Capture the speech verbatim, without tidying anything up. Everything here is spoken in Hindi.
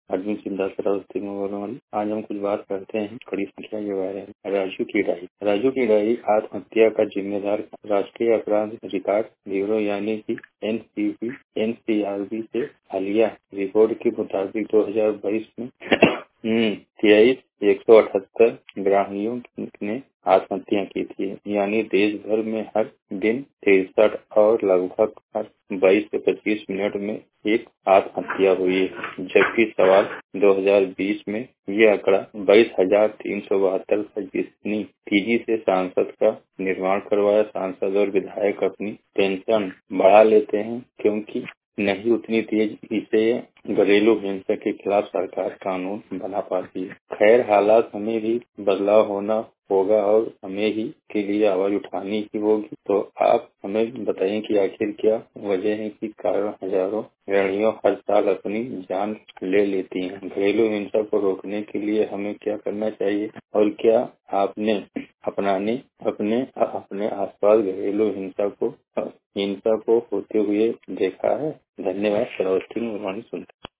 आदमी चिंता सराउस्ती में बोलने वाली। आज हम कुछ बात करते हैं कड़ी संख्या के बारे में। राजू की डायरी। राजू की डायरी आत्महत्या का जिम्मेदार राष्ट्रीय अपराध रिकॉर्ड ब्यूरो यानी कि N C B N C R B से हालिया रिपोर्ट के मुताबिक दो हजार बाईस में तेईस एक सौ अठहत्तर ग्रामीणों ने आत्महत्या की थी। यानी देश भर में हर दिन तिरसठ और लगभग हर बाईस से पच्चीस मिनट में एक आत्महत्या हुई है। जबकि सवाल दो हजार बीस में यह आंकड़ा बाईस हजार तीन सौ बहत्तर था, जिसने तेजी से सांसद का निर्माण करवाया। सांसद और विधायक अपनी पेंशन बढ़ा लेते हैं क्योंकि नहीं उतनी तेज इसे घरेलू हिंसा के खिलाफ सरकार कानून बना पाती है। खैर, हालात हमें भी बदलाव होना होगा और हमें ही के लिए आवाज उठानी ही होगी। तो आप हमें बताएं कि आखिर क्या वजह है कि कारण हजारों गृहिणियों हर साल अपनी जान ले लेती हैं। घरेलू हिंसा को रोकने के लिए हमें क्या करना चाहिए और क्या आपने अपनाने अपने अपने आसपास घरेलू हिंसा को हिंसा को होते हुए देखा है? धन्यवाद। सरोस्ती में सुनते